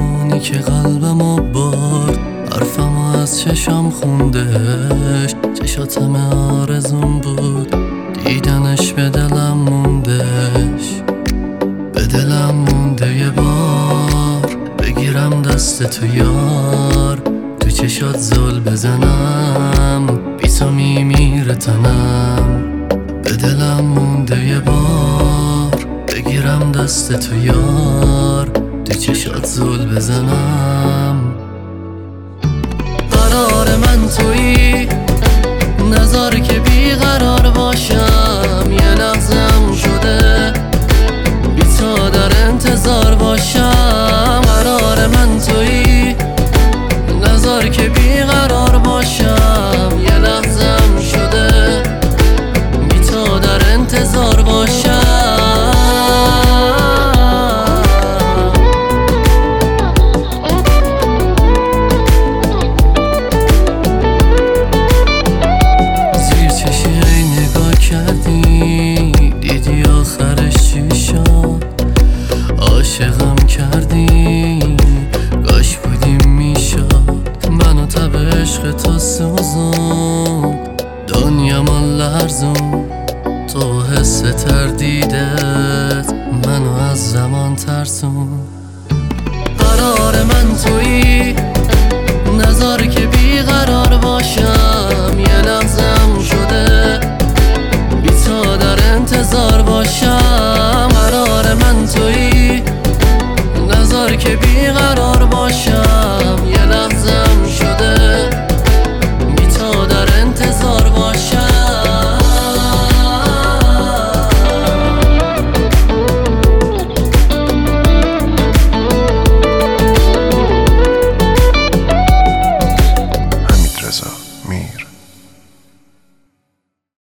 زمانی که قلبمو برد، حرفمو از چشام خوندش. چشاتم آرزون بود، دیدنش به دلم موندش. به دلم مونده یه بار بگیرم دست تو یار، تو چشات زل بزنم، بی تو میمیره تنم. به دلم مونده یه بار بگیرم دست تو یار، تو چشات زل بزنم. قرار من تویی، نذار که بیقرار باشم. یه لحظم شده بی تو در انتظار باشم. قرار من تویی، نذار که بیقرار باشم. یه لحظم شده بی تو در انتظار باشم. دیدی آخرش چی شد، عاشقم کردی، کاش بودیم میشد. منو تب عشق تو سوزون، دنیا من لرزون. تو حس تردیدت منو از زمان ترسون. قرار من تویی، نذار که بیقرار باشم.